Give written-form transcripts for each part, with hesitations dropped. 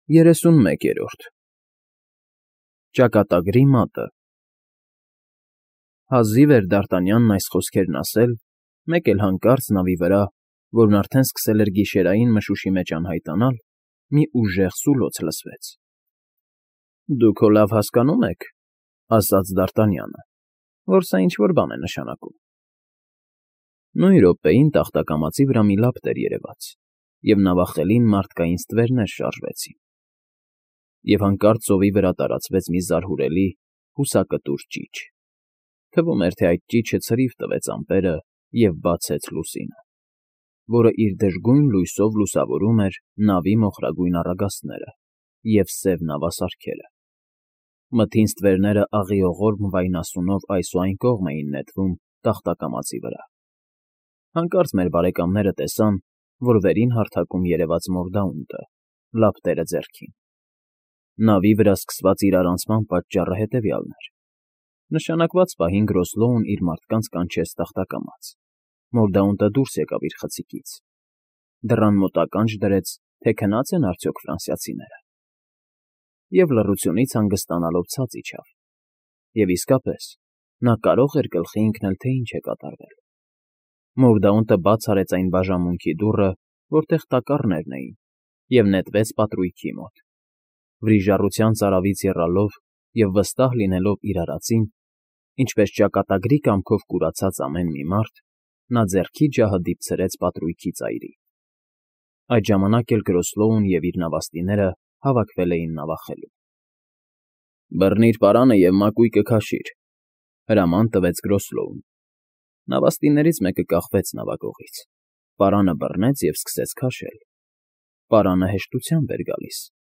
31-րդ Ճակատագրի մատը Հազիվ էր Դ'Արտանյանն այս խոսքերն ասել, մեկ էլ հանկարծ նավի վրա, որն արդեն սկսել էր գիշերային մշուշի մեջ անհայտանալ, մի ուժեղ սուլոց լսվեց։ ֊ Դուք հո լավ հասկանում եք, ֊ ասաց Դ'Արտանյանը, ֊ որ սա ինչ֊որ բան է նշանակում։ Նույն րոպեին տախտակամածի վրա մի լապտ էր երևաց, և նավախելին մարդկային ստվերներ շարժվեցին։ Եվ հանկարծ ծովի վրա տարածվեց մի զարհուրելի, հուսակտուր ճիչ։ Թվում էր, թե այդ ճիչը ցրիվ տվեց ամպերը և բացեց լուսինը, որը իր դժգույն լույսով լուսավորում էր նավի մոխրագույն առագաստները և սև նավասարքերը։ Մթին ստվերները աղիողորմ վայնասունով այս ու այն կողմ էին նետվում տախտակամածի վրա։ Հանկարծ մեր բարեկամները տեսան, որ վերին հարթակում երևաց մորդաունտը, լապտերը ձեռքին։ Նավի վրա սկսված իրարանցման պատճառը հետևյալն էր. նշանակված պահին Գրոսլոուն իր մարդկանց կանչեց տախտակամաց, մորդաունտը դուրս եկավ իր խցիկից, դռան մոտ ականջ դրեց, թե քնած են արդյոք ֆրանսիացիները, և լռությունից հանգստանալով ցած իջավ։ Եվ իսկապես, նա կարող էր գլխի ընկնել, թե ինչ է կատարվել։ Մորդաունտը բաց արեց այն բաժանմունքի դուռը, որտեղ տակառներն էին, և նետվեց պատրույգի մոտ։ Վրիժառության ծարավից եռալով և վստահ լինելով իր արածին, ինչպես ճակատագրի կամքով կուրացած ամեն մի մարդ, նա ձեռքի ջահը դիպցրեց պատրույգի ծայրին։ Այդ ժամանակ էլ Գրոսլոուն և իր նավաստիները հավաքվել էին նավախելում։ ֊ Բռնիր պարանը և մակույկը քաշիր, ֊ հրաման տվեց Գրոսլոուն։ Նավաստիներից մեկը կախվեց նավակողից, պարանը բռնեց և սկսեց քաշել։ Պարանը հեշտությամբ էր գալիս։ ֊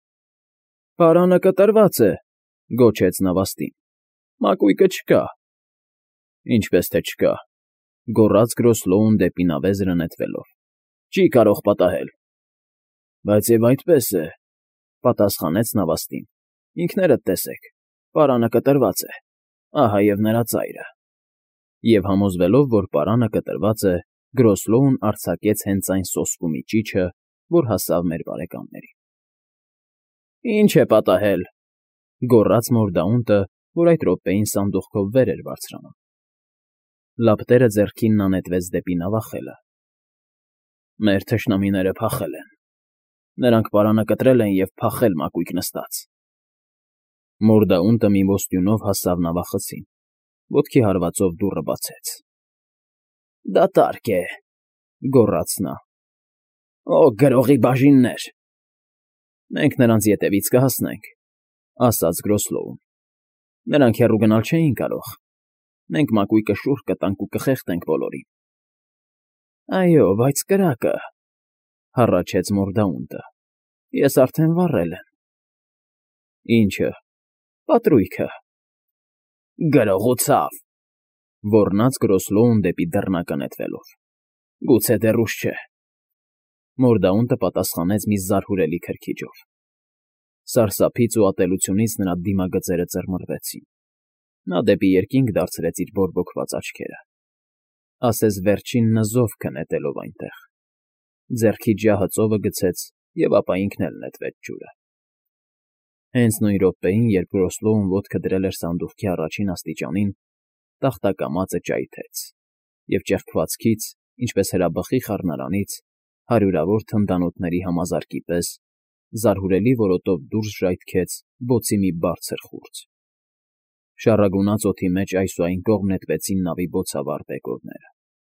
Պարանը կտրված է, ֊ գոչեց նավաստին։ ֊ Մակույկը չկա։ ֊ Ինչպես թե չկա, ֊ գոռաց Գրոսլոուն դեպի նավեզրը նետվելով։ ֊ Չի կարող պատահել։ ֊ Բայց և այդպես է, ֊ պատասխանեց նավաստին։ ֊ Ինքներդ տեսեք, պարանը կտրված է, ահա և նրա ծայրը։ Եվ համոզվելով, որ պարանը կտրված է, Գրոսլոուն արձակեց հենց այն սոսկումի ճիչը, որ հասավ մեր բարեկամներին։ ֊ Ինչ է պատահել, ֊ գոռաց մորդաունտը, որ այդ րոպեին սանդուղքով վեր էր բարձրանում։ Լապտերը ձեռքին նա նետվեց դեպի նավախելը։ ֊ Մեր թշնամիները փախել են։ Նրանք պարանը կտրել են և փախել մակույկը նստած։ Մորդաունտը մի ոստյունով հասավ նավախցին, ոտքի հարվածով դուռը բացեց։ ֊ Դատարկ է, ֊ գոռաց նա։ ֊ Օ, գրողի բաժիններ… ֊ Մենք նրանց ետևից կհասնենք, ֊ ասաց Գրոսլոուն։ ֊ Նրանք հեռու գնալ չէին կարող։ Մենք մակույկը շուռ կտանք ու կխեղդենք բոլորին։ ֊ Այո, բայց կրակը… ֊ հառաչեց մորդաունտը։ ֊ Ես արդեն վառել եմ։ ֊ Ի՞նչը։ ֊ Պատրույգը։ ֊ Գրողությա՛վ, ֊ ոռնաց Գրոսլոուն դեպի դռնակը նետվելով։ ֊ Գուցե դեռ ուշ չէ։ Մորդաունտը պատասխանեց մի զարհուրելի քրքիջով։ Սարսափից ու ատելությունից նրա դիմագծերը ծռմռվեցին։ Նա դեպի երկինք դարձրեց իր բորբոքված աչքերը, ասես վերջին նզովքը նետելով այնտեղ։ Ձեռքի ջահը ծովը գցեց և ապա ինքն էլ նետվեց ջուրը։ Հենց նույն րոպեին, երբ Գրոսլոուն ոտքը դրել էր սանդուղքի առաջին աստիճանին, տախտակամածը ճայթեց, և ճեղքվածքից, ինչպես հրաբխի խառնարանից, հարյուրավոր թնդանոթների համազարկի պես, զարհուրելի որոտով դուրս ժայթքեց բոցի մի բարձր խուրձ։ Շառագունած օդի մեջ այս ու այն կողմ նետվեցին նավի բոցավառ բեկորները։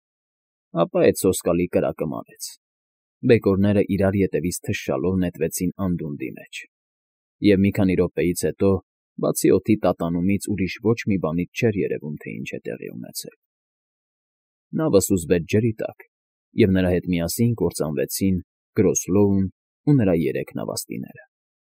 Ապա այդ սոսկալի կրակը մարեց։ Բեկորները իրար ետևից թշշալով նետվեցին անդունդի մեջ, և մի քանի րոպեից հետո, բացի օդի տատանումից, ուրիշ ոչ մի բանից չէր երևում, թե ինչ է տեղի ունեցել։ Նավը սուզվեց ջրի տակ, և նրա հետ միասին կործանվեցին Գրոսլոուն ու նրա 3 նավաստիները։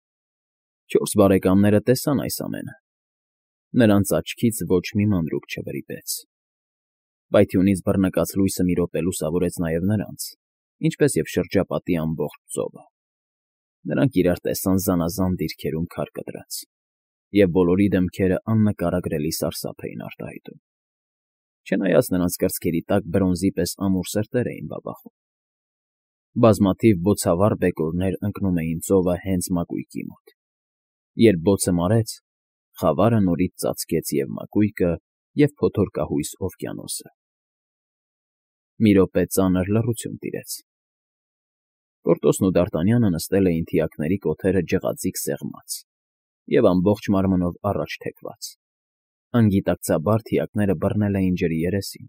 Չորս բարեկամները տեսան այս ամենը։ Նրանց աչքից ոչ մի մանրուք չվրիպեց։ Պայթյունից բռնկած լույսը մի րոպե լուսավորեց նաև նրանց, ինչպես և շրջապատի ամբողջ ծովը։ Նրանք իրար տեսան զանազան դիրքերում քար կտրած, և բոլորի դեմքերը աննկարագրելի սարսափ էին արտահայտում։ Չնայած նրանց կրծքերի տակ բրոնզի պես ամուր սրտեր էին բաբախում։ Բազմաթիվ բոցավառ բեկորներ ընկնում էին ծովը հենց մակույկի մոտ։ Երբ բոցը մարեց, խավարը նորից ծածկեց և մակույկը, և փոթորկահույս օվկիանոսը։ Մի րոպե ծանր լռություն տիրեց։ Պորտոսն ու Դարտանյանը նստել էին թիակների կոթերը ջղածիկ սեղմած և ամբողջ մարմնով առաջ թեքված։ Անգիտակցաբար թիակները բռնել էին ջրի երեսին։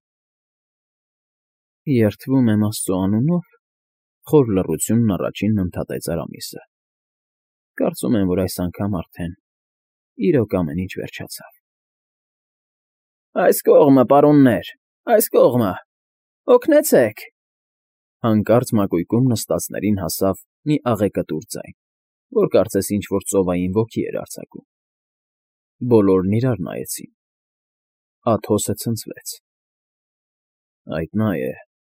«Երդվում եմ Աստծո անունով», խոր լռությունն առաջինն ընդհատեց Արամիսը։ «Կարծում եմ, որ այս անգամ արդեն իրոք ամեն ինչ վերջացավ»։ «Այս կողմը, պարոններ, այս կողմը, օգնեցեք»։ Հանկարծ մակույկում նստածներին հասավ մի աղեկտուր ձայն, որ կարծես ինչ֊որ ծովային ոգի էր արձակում։ Բոլորն իրար նայեցին։ Աթոսը ցնցվեց։ «Այդ նա է,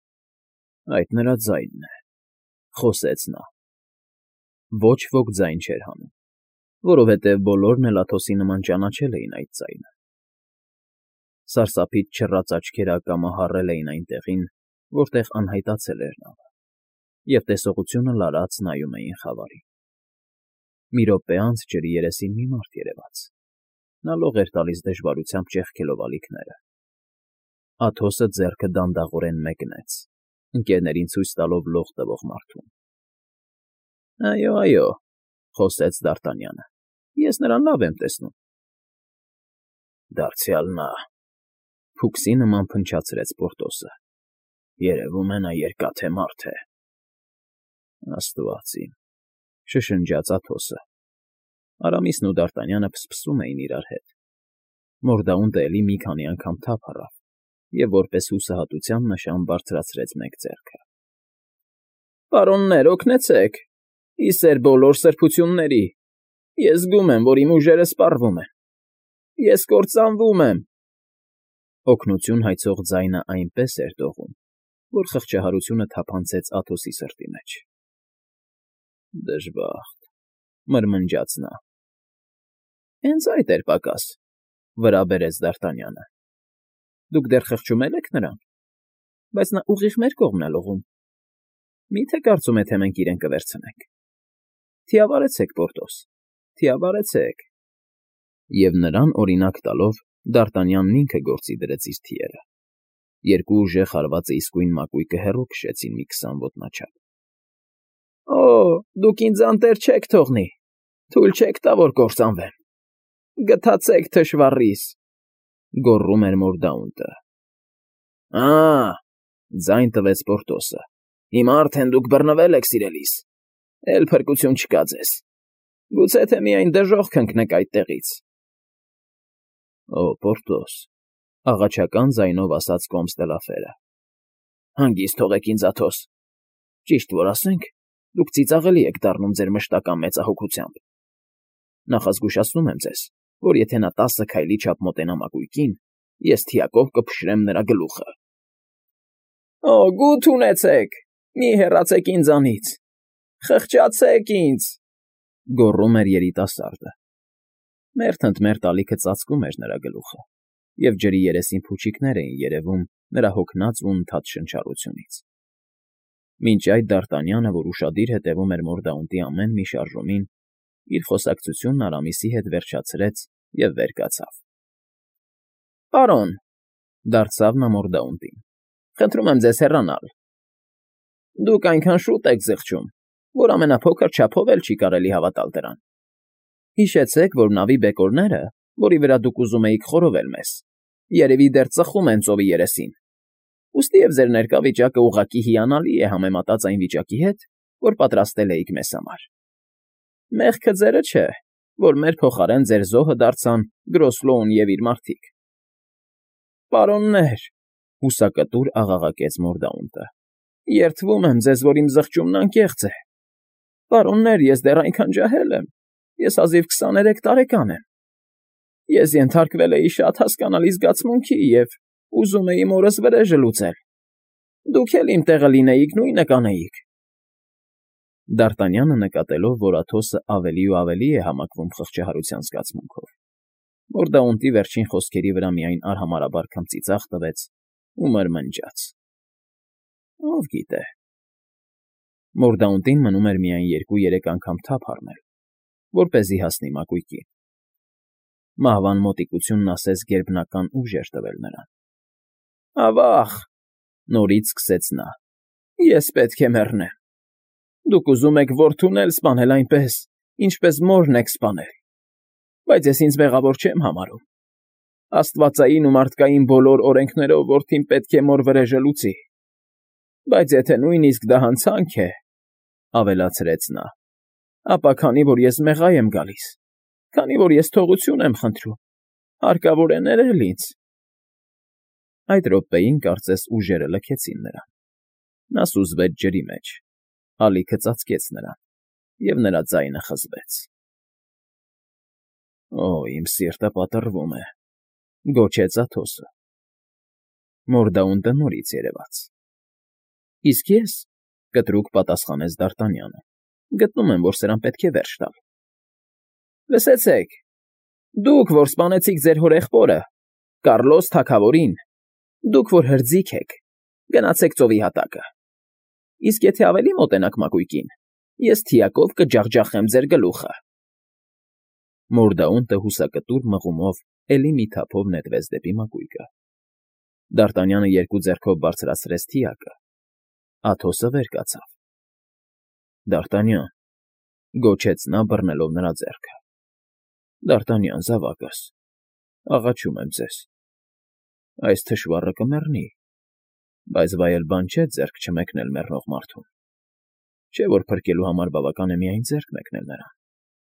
այդ նրա ձայնն է», խոսեց նա։ Ոչ ոք ձայն չէր հանում, որովհետև բոլորն էլ Աթոսի նման ճանաչել էին այդ ձայնը։ Սարսափից չռած աչքերը ակամահառել էին այն տեղին, որտեղ անհայտացել էր նավը, և տեսողությունը լարած նայում էին խավարին։ Մի րոպե անց ջրի երեսին մի մարդ երևաց։ Նա լող էր տալիս դժվարությամբ ճեղքելով ալիքները։ Աթոսը ձեռքը դանդաղորեն մեկնեց, ընկերներին ցույց տալով լող տվող մարդուն։ «Այո, այո», խոսեց Դարտանյանը, «ես նրան լավ եմ տեսնում»։ «Դարձյալ նա», փուքսի նման փնչացրեց Պորտոսը։ «Երևում է նա երկաթե մարդ է»։ «Աստված իմ», շշնջաց Աթոսը։ Արամիսն ու Դարտանյանը փսփսում էին իրար հետ։ Մորդաունտը էլի մի քանի անգամ թափ առավ և որպես հուսահատության նշան բարձրացրեց մեկ ձեռքը։ «Պարոններ, օգնեցեք, ի սեր բոլոր սրբությունների, ես զգում եմ, որ իմ ուժերը սպառվում են, ես կործանվում եմ»։ Օգնություն հայցող ձայնը այնպես էր դողում, որ խղճահարությունը թափանցեց Աթոսի սրտի մեջ։ «Դժբախտ», մրմնջաց նա։ «Հենց այդ էր պակաս», վրա բերեց Դարտանյանը։ «Դուք դեռ խղճում եք նրան, բայց նա ուղիղ մեր կողմն է լողում։ Մի՞թե կարծում եք, թե մենք իրեն կվերցնենք։ Թիավարեցեք, Պորտոս, թիավարեցեք»։ Եվ նրան օրինակ տալով Դարտանյանն ինքը գործի դրեց իր թիերը։ Երկու ուժեղ հարվածը իսկույն մակույկը հեռու քշեցին մի 20 ոտնաչափ։ «Օ, դուք ինձ անտեր չեք թողնի, թույլ չեք տա, որ կործանվեմ։ Գթացեք թշվառիս», գոռում էր Մորդաունտը։ «Ա՜, ձայն տվեց Պորտոսը, հիմա արդեն դուք բռնվել եք, սիրելիս, էլ փրկություն չկա ձեզ։ Գուցե թե միայն դժոխք քնքնեք այդտեղից»։ «Օ, Պորտոս», աղաչական ձայնով ասաց Կոմստելաֆերը։ «Հանգիստ թողեք ինձ, Աթոս։ Ճիշտ որ ասենք, դուք ծիծաղելի եք դառնում ձեր մշտական մեծահոգությամբ։ Նախազգուշացնում եմ ձեզ, որ եթե նա 10 քայլի չափ մոտենա մակույկին, ես թիակով կփշրեմ նրա գլուխը»։ «Օ, գութ ունեցեք, մի հեռացեք ինձանից, խղճացեք ինձ», գոռում էր երիտասարդը։ Մերթ ընդ մերթ ալիքը ծածկում էր նրա գլուխը, և ջրի երեսին փուչիկներ էին երևում նրա հոգնած ու ընդհատ շնչառությունից։ Մինչ այդ Դարտանյանը, որ ուշադիր հետևում էր Մորդաունտի ամեն մի շարժումին, իր խոսակցությունն Արամիսի հետ վերջացրեց և վեր կացավ։ «Պարոն», դարձավ նա Մորդաունտին, «խնդրում եմ ձեզ հեռանալ։ Դուք այնքան շուտ եք զղջում, որ ամենափոքր չափով էլ չի կարելի հավատալ դրան։ Հիշեցեք, որ նավի բեկորները, որի վրա դուք ուզում էիք խորովել մեզ, երևի դեռ ծխում են ծովի երեսին։ Ուստի և ձեր ներկա վիճակը ուղղակի հիանալի է համեմատած այն վիճակի հետ, որ պատրաստել էիք մեզ համար։ Մեղքը ձերը չէ, որ մեր փոխարեն ձեր զոհը դարձան Գրոսլոուն և իր մարդիկ»։ «Պարոններ», հուսակտուր աղաղակեց Մորդաունտը, «երդվում եմ ձեզ, որ իմ զղջումն անկեղծ է։ Պարոններ, ես դեռ այնքան ջահել եմ, ես հազիվ 23 տարեկան եմ։ Ես ենթարկվել էի շատ հասկանալի զգացմունքի և ուզում էի մորս վրեժը լուծել։ Դուք էլ իմ տեղը լինեիք, նույնը կանեիք»։ Դարտանյանը նկատելով, որ Աթոսը ավելի ու ավելի է համակվում խղճահարության զգացմունքով, Մորդաունտի վերջին խոսքերի վրա միայն արհամարհաբար քմծիծաղ տվեց ու մրմնջաց. «Ով գիտե, Մորդաունտին մնում էր միայն 2-3 անգամ թափ առնել, որպեսզի հասնի մակույկին։ Մահվան մոտիկությունն ասես գերբնական ուժ էր տվել նրան։ Ավա՜ղ,֊ նորից սկսեց նա,֊ ես պետք է մեռնեմ։ Դուք ուզում եք որդուն էլ սպանել այնպես, ինչպես մորն եք սպանել, բայց ես ինձ մեղավոր չեմ համարում։ Աստվածային ու մարդկային բոլոր օրենքներով որդին պետք է մոր վրեժը լուծի։ Բայց եթե նույնիսկ դա հանցանք է,֊ ավելացրեց նա,֊ ապա քանի որ ես մեղա եմ գալիս, քանի որ ես թողություն եմ խնդրում, հարկավոր է ներել ինձ։ Այդ րոպեին կարծես ուժերը լքեցին նրան։ Նա սուզվեց ջրի մեջ, ալիքը ծածկեց նրան, և նրա ձայնը խզվեց։ «Օ, իմ սիրտը պատռվում է,֊ գոչեց Աթոսը։ Մորդաունտը նորից երևաց։ Իսկ ես,֊ կտրուկ պատասխանեց Դ'Արտանյանը,֊ գտնում եմ, որ սրան պետք է վերջ տալ։ Լսեցեք, դուք, որ սպանեցիք ձեր հորեղբորը, Կառլոս թագավորին, դուք, որ հրձիկ եք, գնացեք ծովի հատակը։ Իսկ եթե ավելի մոտենաք մակույկին, ես թիակով կջախջախեմ ձեր գլուխը։ Մորդաունտը հուսակտուր մղումով էլի մի թափով նետվեց դեպի մակույկը։ Դ'Արտանյանը 2 ձեռքով բարձրացրեց թիակը։ Աթոսը վեր կացավ։ Դ'Արտանյան,֊ գոչեց նա, բռնելով նրա ձեռքը։ Դ'Արտանյան, զավակս, աղաչում եմ ձեզ։ Այս թշվառը կմեռնի, բայց վայել բան չէ ձեռք չմեկնել մեռնող մարդուն, չէ՞ որ փրկելու համար բավական է միայն ձեռք մեկնել նրան։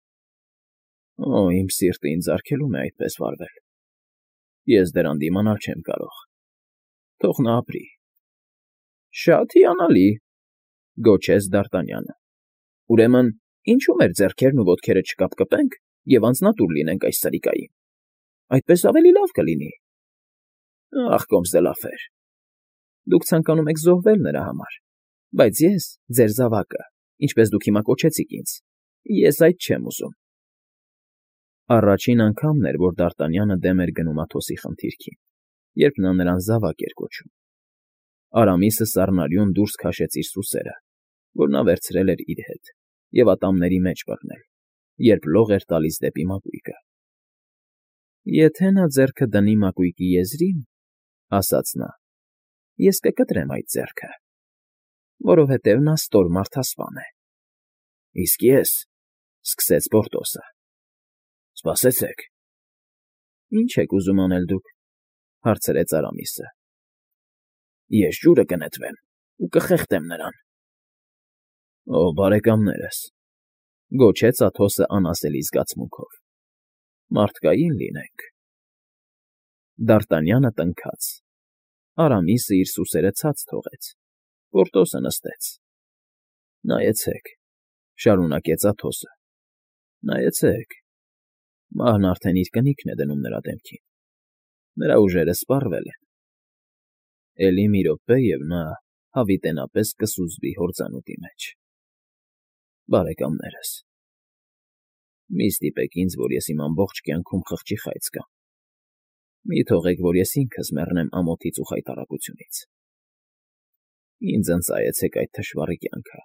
Օ, իմ սիրտը ինձ արգելում է այդպես վարվել։ Ես դրան դիմանալ չեմ կարող։ Թող նա ապրի։ Շատ հիանալի,֊ գոչեց Դ'Արտանյանը։ Ուրեմն ինչու մեր ձեռքերն ու ոտքերը չկապկպենք և անձնատուր լինենք այս սրիկային։ Այդպես ավելի լավ կլինի։ Ախ, Կոմս դե Լաֆեր, դուք ցանկանում եք զոհվել նրա համար, բայց ես, ձեր զավակը, ինչպես դուք հիմա կոչեցիք ինձ, ես այդ չեմ ուզում։ Առաջին անգամն էր, որ Դ'Արտանյանը դեմ էր գնում Աթոսի խնդիրքին, երբ նա նրան զավակ էր կոչում։ Արամիսը սառնարյուն դուրս քաշեց իր սուսերը, որ նա վերցրել էր իր հետ, և ատամների մեջ բռնել, երբ լող էր տալիս դեպի մակույկը։ Եթե նա ձեռքը դնի մակույկի եզրին,֊ ասաց նա,֊ ես կկտրեմ այդ ձեռքը, որովհետև նա ստոր մարդասպան է։ Իսկ ես,֊ սկսեց Պորտոսը։ Սպասեցեք։ Ինչ եք ուզում անել դուք,֊ հարցրեց Արամիսը։ Ես ջուրը կնետվեմ ու կխեղդեմ նրան։ Ո, բարեկամներս,֊ գոչեց Աթոսը անասելի զգացմունքով,֊ մարդկային լինենք։ Դ'Արտանյանը տնքաց։ Արամիսը իր սուսերը ցած թողեց։ Պորտոսը նստեց։ Նայեցեք,֊ շարունակեց Աթոսը,֊ նայեցեք, մահն արդեն իր կնիքն է դնում նրա դեմքին։ Նրա ուժերը սպառվել են։ Էլի մի րոպե, և նա հավիտենապես կսուզվի հորձանուտի մեջ։ Բարեկամներս, մի ստիպեք ինձ, որ ես իմ ամբողջ կյանքում խղճի խայծ կամ։ Մի թողեք, որ ես ինքս մեռնեմ ամոթից ու խայտառակությունից։ Ինձ ընծայեցեք այդ թշվառի կյանքը,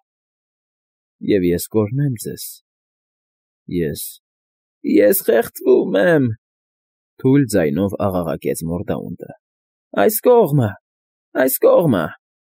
և ես կօրհնեմ ձեզ։ Ես խեղդվում եմ,֊ թույլ ձայնով աղաղակեց Մորդաունտը։ Այս կողմը, այս կողմը։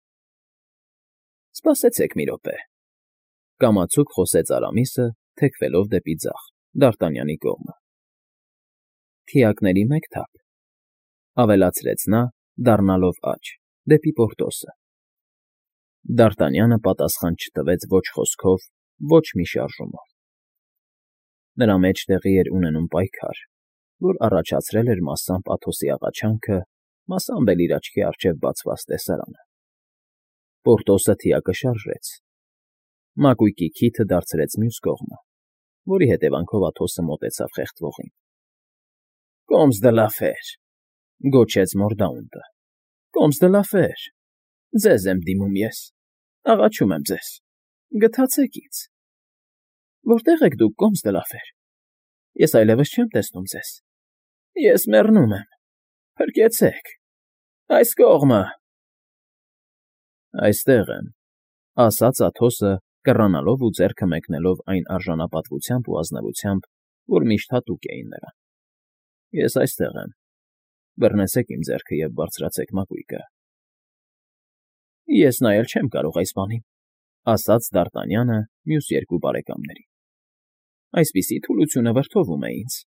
Սպասեցեք մի րոպե,֊ կամացուկ խոսեց Արամիսը, թեքվելով դեպի ձախ, Դ'Արտանյանի կողմը։ Թիակների մեկ թափ,֊ ավելացրեց նա, դառնալով աջ, դեպի Պորտոսը։ Դ'Արտանյանը պատասխան չտվեց ոչ խոսքով, ոչ մի շարժումով։ Նրա մեջ տեղի էր ունենում պայքար, որ առաջացրել էր մասամբ Աթոսի աղաչանքը, մասամբ էլ իր աչքի առջև բացված տեսարանը։ Պորտոսը թիակը շարժեց։ Մակույկի քիթը դարձրեց մյուս կողմը, որի հետևանքով Աթոսը մոտեցավ խեղդվողին։ Կոմս դե Լաֆեր,֊ գոչեց Մորդաունտը,֊ Կոմս դե Լաֆեր, ձեզ եմ դիմում ես, աղաչում եմ ձեզ, գթացեք ինձ։ Որտե՞ղ եք դուք, Կոմս դե Լաֆեր։ Ես այլևս չեմ տեսնում ձեզ։ Ես մեռնում եմ, փրկեցեք, այս կողմը։ Այստեղ եմ,֊ ասաց Աթոսը, կռանալով ու ձեռքը մեկնելով այն արժանապատվությամբ ու ազնվությամբ, որ միշտ հատուկ էին նրան։ Ես այստեղ եմ, բռնեցեք իմ ձեռքը և բարձրացեք մակույկը։ Ես նայել չեմ կարող այս բանին, ասաց Դ'Արտանյանը մյուս երկու բարեկամներին։ Այսպիսի թուլությունը վրդովում է ինձ։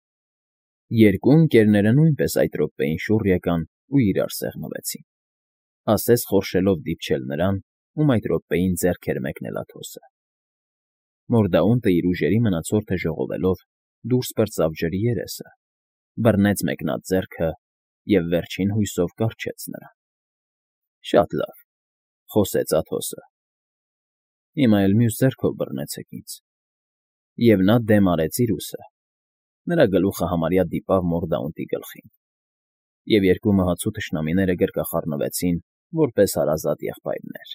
Երկու ընկերները նույնպես այդ րոպեին շուռ եկան ու իրար սեղմվեցին, ասես խորշելով դիպչել նրան, ում այդ րոպեին ձեռք էր մեկնել Աթոսը։ Մորդաունտը իր ուժերի մնացորդը ժողովելով դուրս պրծավ ջրի երեսը, բռնեց մեկնած ձեռքը և վերջին հույսով կառչեց նրան։ Շատ լավ, խոսեց Աթոսը։ Հիմա էլ մյուս ձեռքով բռնեցեք ինձ։ Եվ նա դեմ արեց իր ուսը։ Նրա գլուխը համարյա դիպավ Մորդաունտի գլխին, և երկու մահացու թշնամիները գրկախառնվեցին որպես հարազատ եղբայրներ։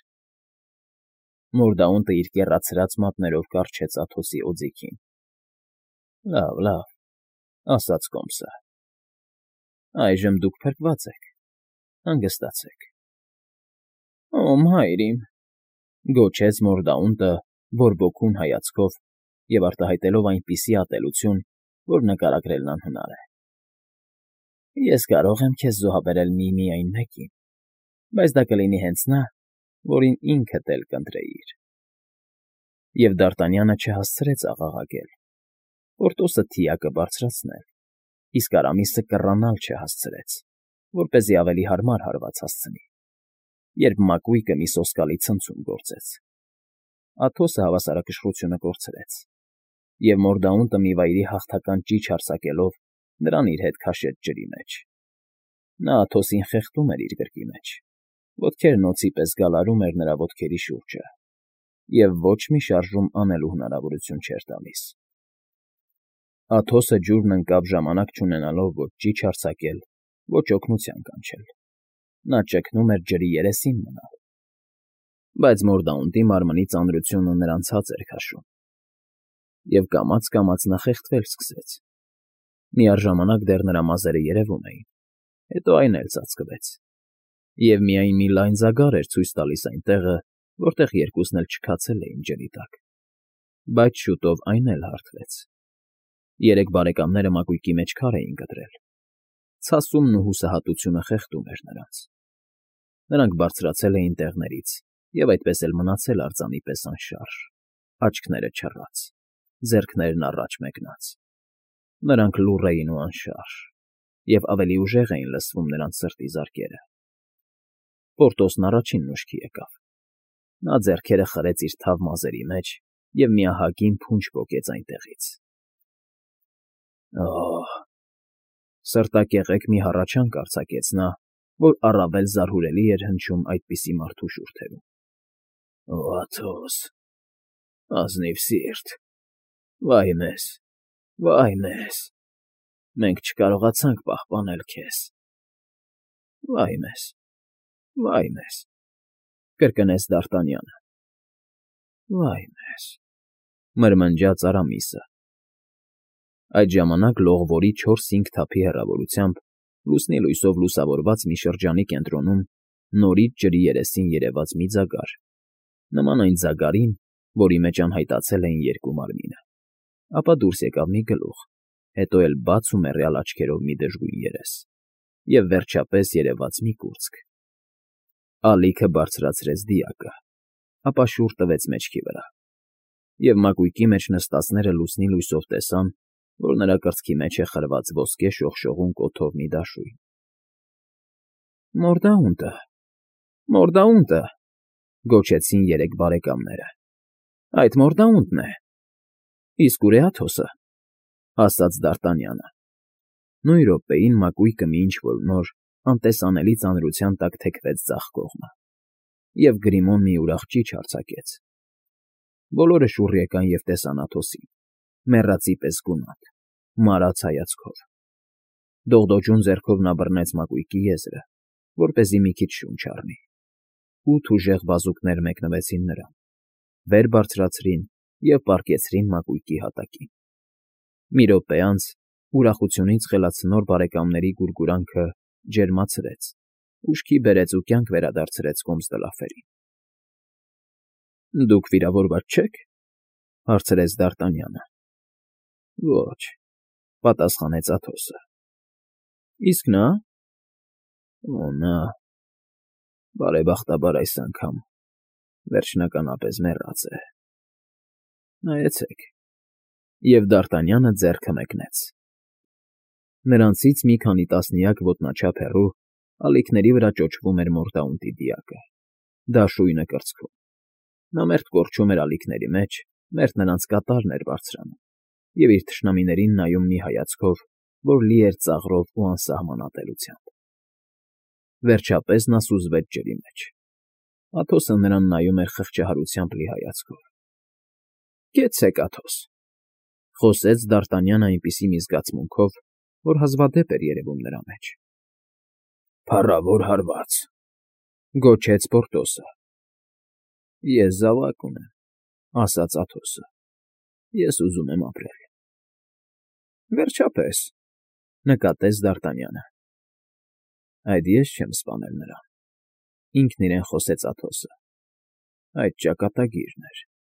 Մորդաունտը իր կեռացրած մատներով կառչեց Աթոսի օձիքին։ Լավ, լավ, ասաց կոմսը։ Այժմ դուք փրկված եք, հանգստացեք։ Օ, մայր իմ, գոչեց Մորդաունտը բորբոքուն հայացքով և արտահայտելով այնպիսի ատելություն, որ նկարագրելն անհնար է։ Ես կարող եմ քեզ զոհաբերել միմիայն մեկին, բայց դա կլինի հենց նա, որին ինքդ էլ կընտրեիր։ Եվ Դ'Արտանյանը չհասցրեց աղաղակել, Պորտոսը թիակը բարձրացնել, իսկ Արամիսը կռանալ չհասցրեց, որպեսզի ավելի հարմար հարված հասցնի, երբ մակույկը մի սոսկալի ցնցում գործեց։ Աթոսը հավասարակշռությունը կորցրեց, և Մորդաունտը մի վայրի հաղթական ճիչ արձակելով նրան իր հետ քաշեց ջրի մեջ։ Նա Աթոսին խեղդում էր իր գրկի մեջ, ոտքերն օձի պես գալարում էր նրա ոտքերի շուրջը, և ոչ մի շարժում անելու հնարավորություն չէր տալիս։ Աթոսը ջուրն ընկավ ժամանակ չունենալով ոչ ճիչ արձակել, ոչ օգնության կանչել։ Նա ճգնում էր ջրի երեսին մնալ։ Բայց Մորդաունտի մարմնի ծանրությունը նրան ցած էր քաշում, և կամաց֊կամաց նա խեղդվել սկսեց։ Միառժամանակ դեռ նրա մազերը երևում էին, հետո այն էլ ծածկվեց, և միայն մի լայն ձագար էր ցույց տալիս այն տեղը, որտեղ երկուսն էլ չքացել էին ջրի տակ։ Բայց շուտով այն էլ հարթվեց։ Երեք բարեկամները մակույկի մեջ քար էին կտրել։ Ցասումն ու հուսահատությունը խեղդում էր նրանց։ Նրանք բարձրացել էին տեղներից և այդպես էլ մնացել արձանի պես անշարժ, աչքները չռած, ձեռքներն առաջ մեկնած։ Նրանք լուռ էին ու անշարժ, և ավելի ուժեղ էին լսվում նրանց սրտի զարկերը։ Պորտոսն առաջինն ուշքի եկավ։ Նա ձեռքերը խրեց իր թավ մազերի մեջ և մի ահագին փունջ պոկեց այնտեղից։ Օհ… Սրտակեղեք մի հառաչանք արձակեց նա, որ առավել զարհուրելի էր հնչում այդպիսի մարդու շուրթերում։ Օ, Աթոս, ազնիվ սիրտ, վայ մեզ, վայ մեզ, մենք չկարողացանք պահպանել քեզ։ Վայ մեզ, կրկնեց Դ'Արտանյանը։ Վայ մեզ, մրմնջաց Արամիսը։ Այդ ժամանակ լողվորի 4-5 թափի հեռավորությամբ լուսնի լույսով լուսավորված մի շրջանի կենտրոնում նորից ջրի երեսին երևաց մի ձագար, նման այն ձագարին, որի մեջ անհայտացել էին երկու մարմինը, ապա դուրս եկավ մի գլուխ, հետո էլ բաց ու մեռյալ աչքերով մի դժգույն երես, և վերջապես երևաց մի կուրծք։ Ալիքը բարձրացրեց դիակը, ապա շուռ տվեց մեջքի վրա, և մակույկի մեջ նստածները լուսնի լույսով տեսան, որ նրա կրծքի մեջ է խրված ոսկե շողշողուն կոթով մի դաշույն։ Մորդաունտը, Մորդաունտը, գոչեցին երեք բարեկամները։ Այդ Մորդաունտն է։ Իսկ ուր է Աթոսը, ասաց Դ'Արտանյանը։ Նույն րոպեին մակույկը մի ինչ֊որ նոր, անտեսանելի ծանրության տակ թեքվեց ձախ կողմը, և Գրիմոն մի ուրախ ճիչ արձակեց։ Բոլորը շուռ եկան և տեսան Աթոսին, մեռածի պես գունատ, մարած հայացքով։ Դողդոջուն ձեռքով նա բռնեց մակույկի եզրը, որպեսզի մի քիչ շունչ առնի։ 8 ուժեղ բազուկներ մեկնվեցին նրան, վեր բարձրացրին և պառկեցրին մակույկի հատակին։ Մի րոպե անց ուրախությունից խելացնոր բարեկամների գուրգուրանքը ջերմացրեց, ուշքի բերեց ու կյանք վերադարձրեց կոմս դլաֆերին։ Դուք վիրավորված չե՞ք,֊ հարցրեց Դ'Արտանյանը։ Ոչ,֊ պատասխանեց Աթոսը։ Իսկ նա… Նա… Բարեբախտաբար այս անգամ վերջնականապես մեռած է… Նայեցեք,֊ և Դ'Արտանյանը ձեռքը մեկնեց։ Նրանցից մի քանի տասնյակ ոտնաչափ հեռու ալիքների վրա ճոճվում էր մորթաունտի դիակը, դաշույնը կրծքում։ Նա մերթ կորչում էր ալիքների մեջ, մերթ նրանց կատարն էր բարձրանում և իր թշնամիներին նայում մի հայացքով, որ լի էր ծաղրով ու անսահման ատելությամբ։ Վերջապես նա սուզվեց ջրի մեջ։ Աթոսը նրան նայում էր խղճահարությամբ լի հայացքով։ ֊ Կեցցեք, Աթոս,֊ խոսեց Դ'Արտանյանը այնպիսի մի զգացմունքով, որ հազվադեպ էր երևում նրա մեջ։ ֊ Փառավոր հարված,֊ գոչեց Պորտոսը։ Ես զավակ ունեմ,֊ ասաց Աթոսը։ Ես ուզում եմ ապրել։ Վերջապես,֊ նկատեց Դ'Արտանյանը։ Այդ ես չեմ սպանել նրան,֊ ինքն իրեն խոսեց Աթոսը։ Այդ ճակատագիրն էր։